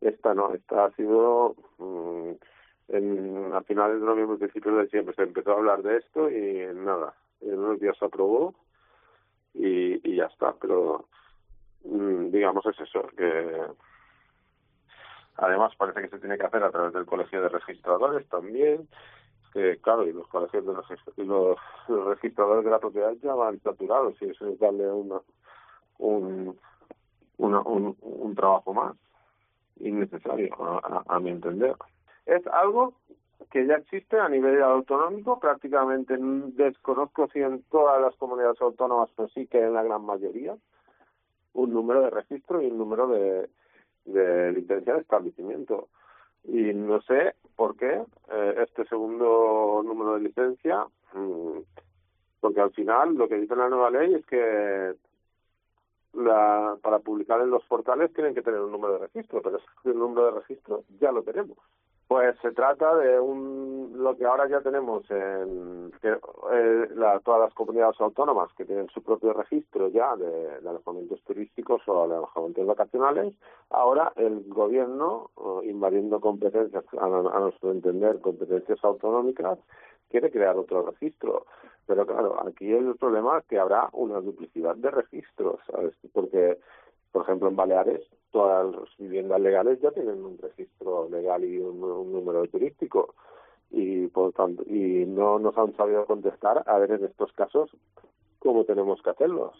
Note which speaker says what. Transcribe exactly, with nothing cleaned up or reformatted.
Speaker 1: Esta no, esta ha sido mmm, en, a finales de noviembre, principios de diciembre se empezó a hablar de esto y nada, en unos días se aprobó y, y ya está, pero mmm, digamos es eso, que además parece que se tiene que hacer a través del Colegio de Registradores también, que claro, y los colegios de registro, y los, los registradores de la propiedad ya van saturados y eso es darle una, un, una, un, un trabajo más innecesario, a, a, a mi entender. Es algo que ya existe a nivel autonómico, prácticamente desconozco si en todas las comunidades autónomas, pero sí que en la gran mayoría, un número de registro y un número de, de licencia de establecimiento. Y no sé por qué eh, este segundo número de licencia, mmm, porque al final lo que dice la nueva ley es que la, para publicar en los portales tienen que tener un número de registro, pero el número de registro ya lo tenemos. Pues se trata de un lo que ahora ya tenemos en que, eh, la, todas las comunidades autónomas que tienen su propio registro ya de, de alojamientos turísticos o de alojamientos vacacionales. Ahora el gobierno, eh, invadiendo competencias, a, a nuestro entender, competencias autonómicas, quiere crear otro registro. Pero claro, aquí el problema es que habrá una duplicidad de registros, ¿sabes? Porque, por ejemplo, en Baleares todas las viviendas legales ya tienen un registro legal y un, un número turístico y por tanto y no nos han sabido contestar a ver en estos casos cómo tenemos que hacerlos.